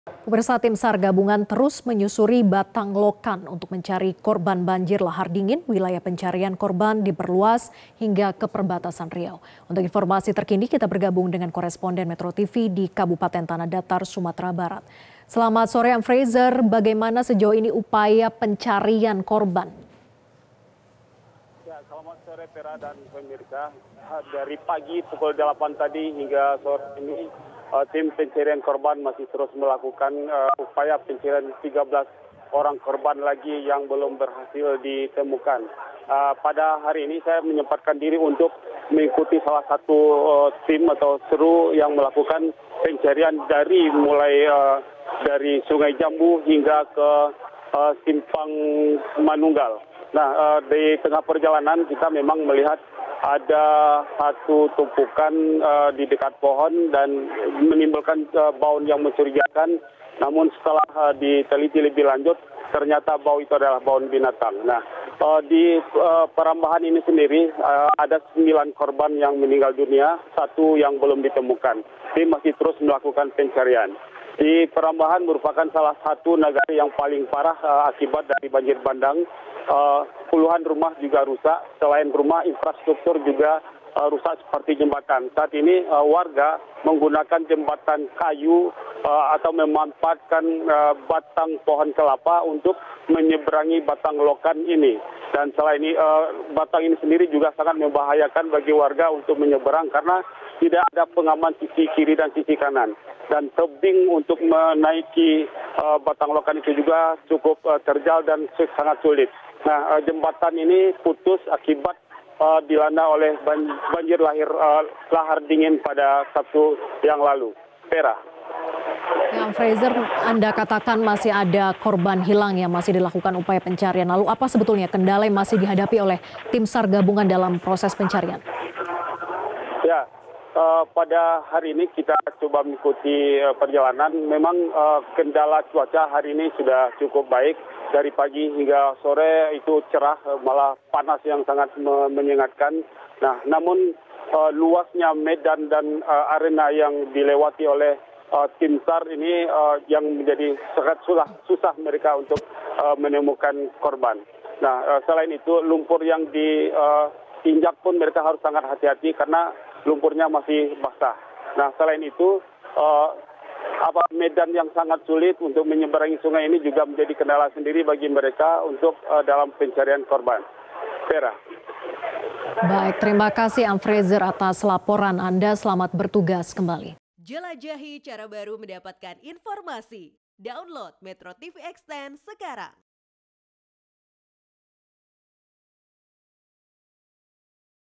Pemirsa, tim SAR gabungan terus menyusuri Batang Lokan untuk mencari korban banjir lahar dingin. Wilayah pencarian korban diperluas hingga ke perbatasan Riau. Untuk informasi terkini kita bergabung dengan koresponden Metro TV di Kabupaten Tanah Datar, Sumatera Barat. Selamat sore, Fraser. Bagaimana sejauh ini upaya pencarian korban? Ya, selamat sore Pera dan pemirsa. Dari pagi pukul 8 tadi hingga sore ini tim pencarian korban masih terus melakukan upaya pencarian 13 orang korban lagi yang belum berhasil ditemukan. Pada hari ini saya menyempatkan diri untuk mengikuti salah satu tim atau seru yang melakukan pencarian dari dari Sungai Jambu hingga ke Simpang Manunggal. Nah, di tengah perjalanan kita memang melihat ada satu tumpukan di dekat pohon dan menimbulkan bau yang mencurigakan. Namun setelah diteliti lebih lanjut, ternyata bau itu adalah bau binatang. Nah, di Parambahan ini sendiri ada 9 korban yang meninggal dunia, 1 yang belum ditemukan. Tim masih terus melakukan pencarian. Di Parambahan merupakan salah satu negara yang paling parah akibat dari banjir bandang. Puluhan rumah juga rusak. Selain rumah, infrastruktur juga rusak seperti jembatan. Saat ini warga menggunakan jembatan kayu atau memanfaatkan batang pohon kelapa untuk menyeberangi Batang Lokan ini. Dan selain ini, batang ini sendiri juga sangat membahayakan bagi warga untuk menyeberang karena tidak ada pengaman sisi kiri dan sisi kanan. Dan tebing untuk menaiki Batang Lokan itu juga cukup terjal dan sangat sulit. Nah, jembatan ini putus akibat dilanda oleh banjir lahar dingin pada Sabtu yang lalu. Pera. Ya, Fraser, Anda katakan masih ada korban hilang yang masih dilakukan upaya pencarian. Lalu apa sebetulnya kendala yang masih dihadapi oleh tim SAR gabungan dalam proses pencarian? Ya, pada hari ini kita coba mengikuti perjalanan. Memang kendala cuaca hari ini sudah cukup baik. Dari pagi hingga sore itu cerah, malah panas yang sangat menyengatkan. Nah, namun luasnya medan dan arena yang dilewati oleh tim SAR ini yang menjadi sangat susah mereka untuk menemukan korban. Nah, selain itu lumpur yang diinjak pun mereka harus sangat hati-hati karena lumpurnya masih basah. Nah, selain itu medan yang sangat sulit untuk menyeberangi sungai ini juga menjadi kendala sendiri bagi mereka untuk dalam pencarian korban. Pera. Baik, terima kasih Fraser atas laporan Anda. Selamat bertugas kembali. Jelajahi cara baru mendapatkan informasi. Download Metro TV Extend sekarang.